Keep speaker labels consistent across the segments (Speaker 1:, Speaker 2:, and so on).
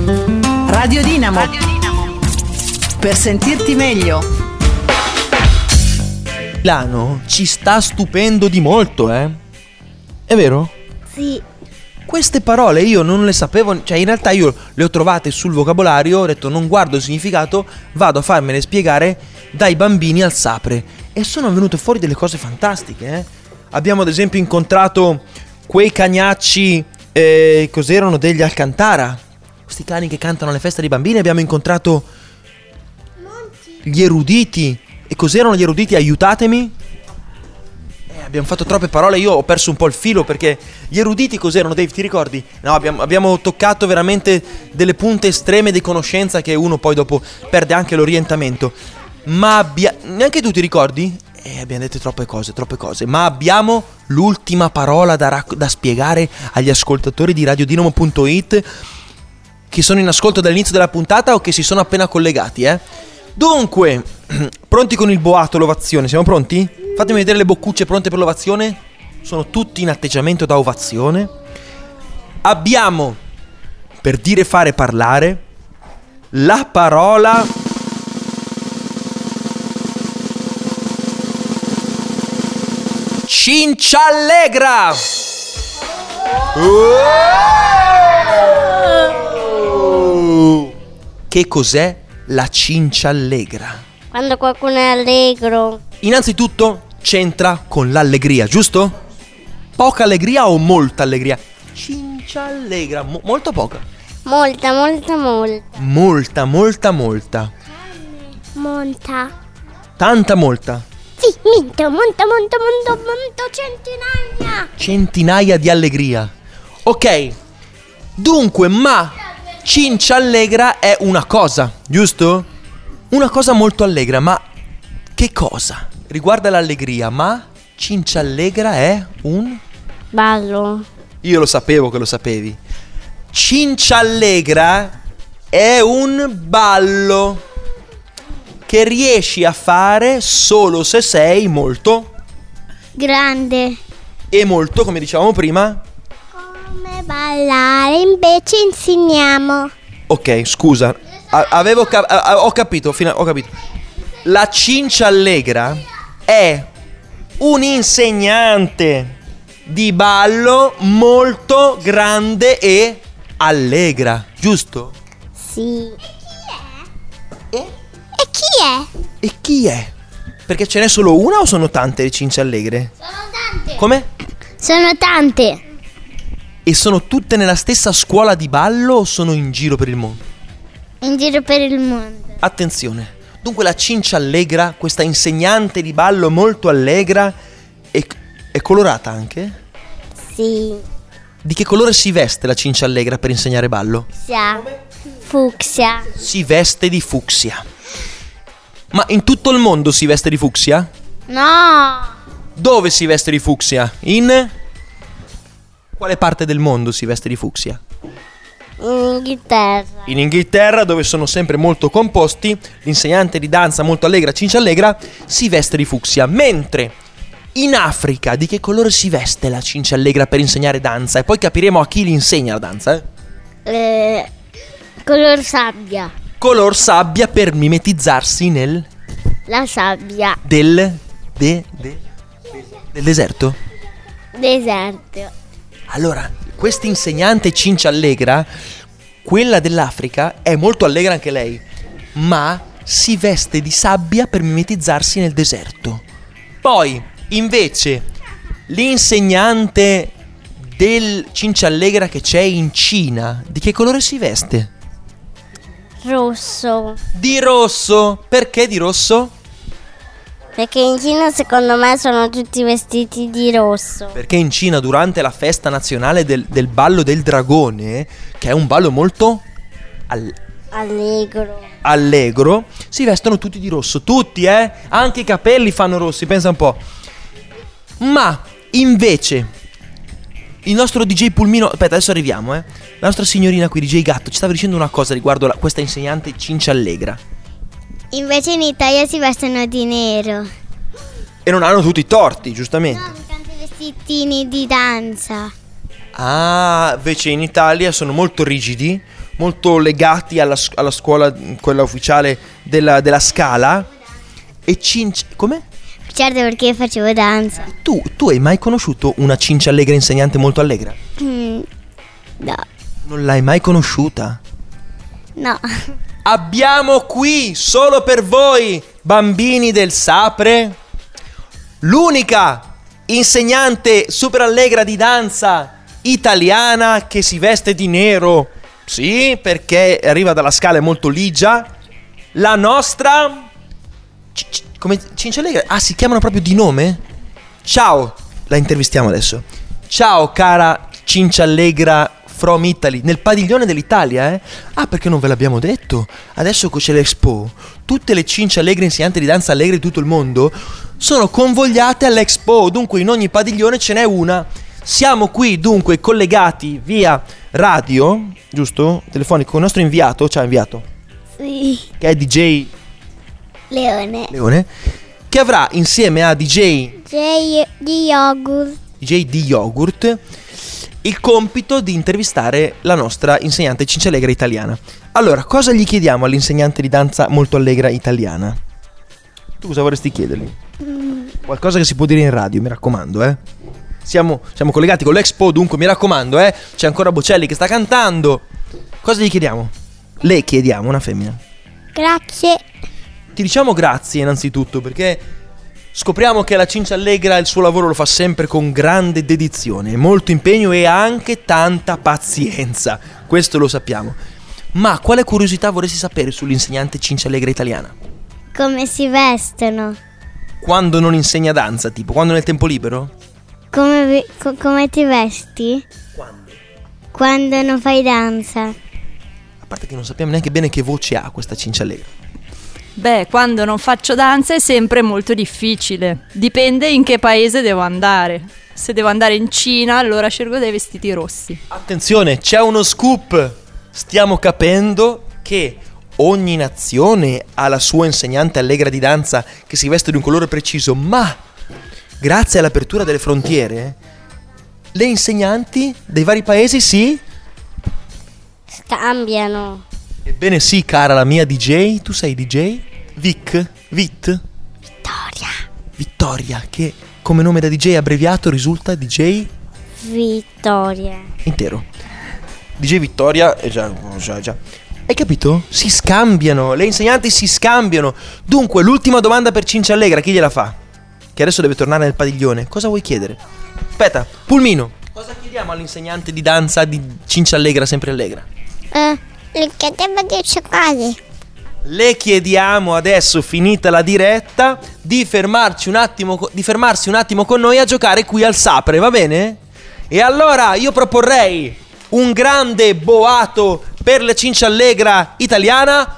Speaker 1: Radio Dinamo. Per sentirti meglio.
Speaker 2: Milano ci sta stupendo di molto, eh? È vero?
Speaker 3: Sì.
Speaker 2: Queste parole io non le sapevo, cioè in realtà io le ho trovate sul vocabolario, ho detto non guardo il significato, vado a farmele spiegare dai bambini al Sapre e sono venute fuori delle cose fantastiche, eh? Abbiamo ad esempio incontrato quei cagnacci, cos'erano, degli Alcantara, questi cani che cantano alle feste dei bambini. Abbiamo incontrato gli eruditi. E cos'erano gli eruditi? Aiutatemi. Abbiamo fatto troppe parole, io ho perso un po' il filo perché gli eruditi cos'erano, Dave, ti ricordi? No, abbiamo toccato veramente delle punte estreme di conoscenza che uno poi dopo perde anche l'orientamento. Ma neanche tu ti ricordi? Abbiamo detto troppe cose. Ma abbiamo l'ultima parola da spiegare agli ascoltatori di radiodinamo.it che sono in ascolto dall'inizio della puntata o che si sono appena collegati, Dunque, pronti con il boato, l'ovazione? Siamo pronti? Fatemi vedere le boccucce pronte per l'ovazione. Sono tutti in atteggiamento da ovazione. Abbiamo, per dire fare parlare, la parola cinciallegra. Che cos'è la cinciallegra?
Speaker 3: Quando qualcuno è allegro.
Speaker 2: Innanzitutto c'entra con l'allegria, giusto? Poca allegria o molta allegria? Cinciallegra, molto poca?
Speaker 3: Molta.
Speaker 2: Molta. Tanta molta.
Speaker 3: Sì, molta,
Speaker 2: Centinaia di allegria. Ok. Dunque, ma cinciallegra è una cosa, giusto? Una cosa molto allegra, ma che cosa? Riguarda l'allegria, ma cinciallegra è un
Speaker 3: ballo.
Speaker 2: Io lo sapevo che lo sapevi. Cinciallegra è un ballo che riesci a fare solo se sei molto
Speaker 3: grande.
Speaker 2: E molto, come dicevamo prima.
Speaker 3: Come ballare invece insegniamo.
Speaker 2: Ok, scusa, ho capito. La cinciallegra è un insegnante di ballo molto grande e allegra, giusto?
Speaker 3: Sì.
Speaker 2: E
Speaker 3: chi è?
Speaker 2: Perché ce n'è solo una o sono tante le cinciallegre?
Speaker 3: Sono tante.
Speaker 2: Come?
Speaker 3: Sono tante.
Speaker 2: E sono tutte nella stessa scuola di ballo o sono in giro per il mondo?
Speaker 3: In giro per il mondo.
Speaker 2: Attenzione. Dunque la cinciallegra, questa insegnante di ballo molto allegra, è colorata anche?
Speaker 3: Sì.
Speaker 2: Di che colore si veste la cinciallegra per insegnare ballo?
Speaker 3: Fucsia.
Speaker 2: Si veste di fucsia. Ma in tutto il mondo si veste di fucsia?
Speaker 3: No.
Speaker 2: Dove si veste di fucsia? In quale parte del mondo si veste di fucsia?
Speaker 3: In Inghilterra.
Speaker 2: In Inghilterra, dove sono sempre molto composti, l'insegnante di danza molto allegra, cinciallegra, si veste di fucsia. Mentre in Africa, di che colore si veste la cinciallegra per insegnare danza? E poi capiremo a chi li insegna la danza,
Speaker 3: Color sabbia.
Speaker 2: Color sabbia per mimetizzarsi
Speaker 3: la sabbia
Speaker 2: del deserto.
Speaker 3: Deserto.
Speaker 2: Allora, questa insegnante cinciallegra, quella dell'Africa, è molto allegra anche lei, ma si veste di sabbia per mimetizzarsi nel deserto. Poi, invece, l'insegnante del cinciallegra che c'è in Cina, di che colore si veste?
Speaker 3: Rosso.
Speaker 2: Di rosso. Perché di rosso?
Speaker 3: Perché in Cina secondo me sono tutti vestiti di rosso.
Speaker 2: Perché in Cina durante la festa nazionale del ballo del dragone, che è un ballo molto allegro, si vestono tutti di rosso. Tutti, anche i capelli fanno rossi, pensa un po'. Ma invece il nostro DJ Pulmino, aspetta, adesso arriviamo, La nostra signorina qui, DJ Gatto, ci stava dicendo una cosa riguardo questa insegnante cinciallegra.
Speaker 3: Invece in Italia si vestono di nero.
Speaker 2: E non hanno tutti i torti, giustamente.
Speaker 3: No, tanti vestitini di danza.
Speaker 2: Ah, invece in Italia sono molto rigidi, molto legati alla scuola, quella ufficiale della Scala. E come?
Speaker 3: Certo, perché io facevo danza.
Speaker 2: Tu hai mai conosciuto una Cinciallegra insegnante molto allegra?
Speaker 3: No.
Speaker 2: Non l'hai mai conosciuta?
Speaker 3: No.
Speaker 2: Abbiamo qui, solo per voi, bambini del Sapre, l'unica insegnante super allegra di danza italiana che si veste di nero. Sì, perché arriva dalla Scala, è molto ligia. La nostra... come Cinciallegra? Ah, si chiamano proprio di nome? Ciao, la intervistiamo adesso. Ciao cara Cinciallegra from Italy, nel padiglione dell'Italia, eh? Ah, perché non ve l'abbiamo detto? Adesso c'è l'Expo. Tutte le Cinciallegre insegnanti di danza allegre di tutto il mondo sono convogliate all'Expo. Dunque in ogni padiglione ce n'è una. Siamo qui dunque collegati via radio, giusto? Telefonico con il nostro inviato, ci ha inviato,
Speaker 3: Sì.
Speaker 2: che è DJ Leone, che avrà insieme a DJ
Speaker 3: Di yogurt.
Speaker 2: di Yogurt il compito di intervistare la nostra insegnante Cinciallegra italiana. Allora, cosa gli chiediamo all'insegnante di danza molto allegra italiana? Tu cosa vorresti chiedergli? Qualcosa che si può dire in radio, mi raccomando, eh? Siamo collegati con l'Expo, dunque mi raccomando, eh? C'è ancora Bocelli che sta cantando. Cosa gli chiediamo? Le chiediamo, una femmina.
Speaker 3: Grazie.
Speaker 2: Ti diciamo grazie innanzitutto perché scopriamo che la Cinciallegra il suo lavoro lo fa sempre con grande dedizione, molto impegno e anche tanta pazienza. Questo lo sappiamo. Ma quale curiosità vorresti sapere sull'insegnante Cinciallegra italiana?
Speaker 3: Come si vestono?
Speaker 2: Quando non insegna danza, tipo quando nel tempo libero?
Speaker 3: Come ti vesti?
Speaker 2: Quando?
Speaker 3: Quando non fai danza.
Speaker 2: A parte che non sappiamo neanche bene che voce ha questa Cinciallegra.
Speaker 4: Beh, quando non faccio danza è sempre molto difficile. Dipende in che paese devo andare. Se devo andare in Cina, allora scelgo dei vestiti rossi.
Speaker 2: Attenzione, c'è uno scoop. Stiamo capendo che ogni nazione ha la sua insegnante allegra di danza che si veste di un colore preciso, ma grazie all'apertura delle frontiere, le insegnanti dei vari paesi
Speaker 3: Scambiano.
Speaker 2: Ebbene sì, cara la mia DJ, tu sei DJ? Vittoria, che come nome da DJ abbreviato risulta DJ
Speaker 3: Vittoria.
Speaker 2: intero. DJ Vittoria, già. Hai capito? Si scambiano, le insegnanti si scambiano. Dunque, l'ultima domanda per Cinciallegra, chi gliela fa? Che adesso deve tornare nel padiglione. Cosa vuoi chiedere? Aspetta, Pulmino, cosa chiediamo all'insegnante di danza di Cinciallegra, sempre allegra?
Speaker 3: Le chiedevo di giocare.
Speaker 2: Le chiediamo adesso, finita la diretta, di fermarsi un attimo con noi a giocare qui al Sapre, va bene? E allora io proporrei un grande boato per la Cinciallegra italiana.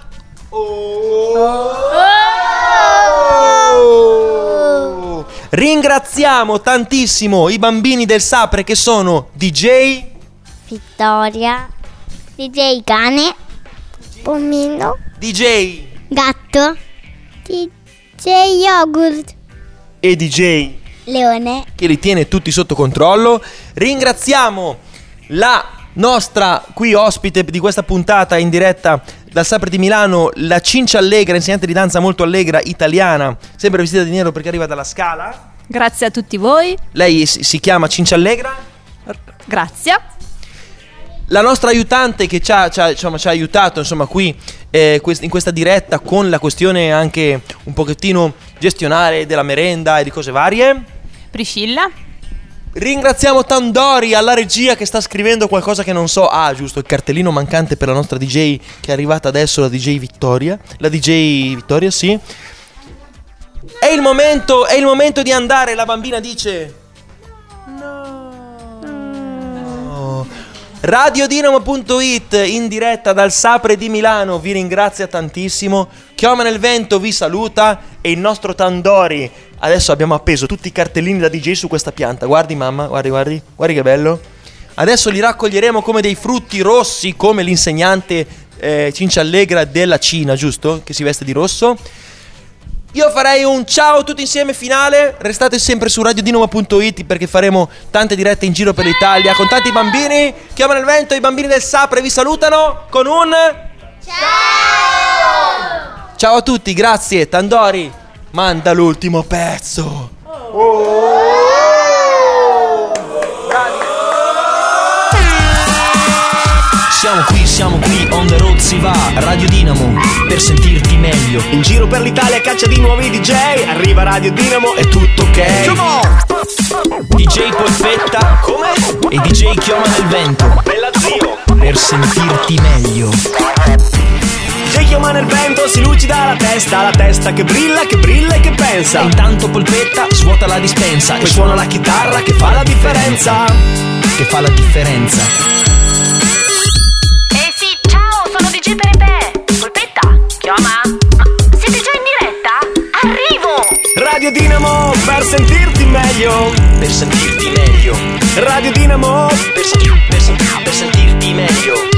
Speaker 2: Ringraziamo tantissimo i bambini del Sapre che sono DJ
Speaker 3: Vittoria. DJ cane. Pomino.
Speaker 2: DJ
Speaker 3: Gatto. DJ yogurt.
Speaker 2: e DJ
Speaker 3: Leone.
Speaker 2: che li tiene tutti sotto controllo. Ringraziamo la nostra qui ospite di questa puntata in diretta dal Sapre di Milano, la Cinciallegra, insegnante di danza molto allegra italiana, sempre vestita di nero perché arriva dalla Scala.
Speaker 4: Grazie a tutti voi.
Speaker 2: Lei si chiama Cinciallegra.
Speaker 4: Grazie.
Speaker 2: La nostra aiutante che ci ha aiutato insomma qui in questa diretta con la questione anche un pochettino gestionale della merenda e di cose varie.
Speaker 5: Priscilla.
Speaker 2: Ringraziamo Tandori alla regia che sta scrivendo qualcosa che non so. Ah, giusto, il cartellino mancante per la nostra DJ che è arrivata adesso, la DJ Vittoria. La DJ Vittoria, sì. È il momento di andare. La bambina dice no. Radiodinamo.it in diretta dal Sapre di Milano vi ringrazia tantissimo. Chioma nel vento vi saluta. E il nostro Tandori, adesso abbiamo appeso tutti i cartellini da DJ su questa pianta. Guardi mamma, guardi che bello. Adesso li raccoglieremo come dei frutti rossi, come l'insegnante Cinciallegra della Cina, giusto? Che si veste di rosso. Io farei un ciao tutti insieme finale. Restate sempre su radiodinamo.it perché faremo tante dirette in giro per l'Italia con tanti bambini. Chiamano il vento, i bambini del Sapre vi salutano con un ciao. Ciao a tutti, grazie. Tandori, manda l'ultimo pezzo.
Speaker 5: Siamo qui, on the road si va, Radio Dinamo, per sentirti meglio.
Speaker 6: In giro per l'Italia caccia di nuovi DJ, arriva Radio Dinamo e tutto ok. Come on!
Speaker 5: DJ Polpetta, come? E DJ Chioma nel vento,
Speaker 6: Bella zio,
Speaker 5: per sentirti meglio.
Speaker 6: DJ Chioma nel vento, si lucida la testa che brilla e che pensa.
Speaker 5: E intanto Polpetta svuota la dispensa
Speaker 6: Poi suona la chitarra che fa la differenza.
Speaker 5: Che fa la differenza.
Speaker 7: DJ Pepe, Polpetta, Chioma, ma siete già in diretta? Arrivo!
Speaker 6: Radio Dinamo per sentirti meglio.
Speaker 5: Per sentirti meglio.
Speaker 6: Radio Dinamo
Speaker 5: per sentirti meglio.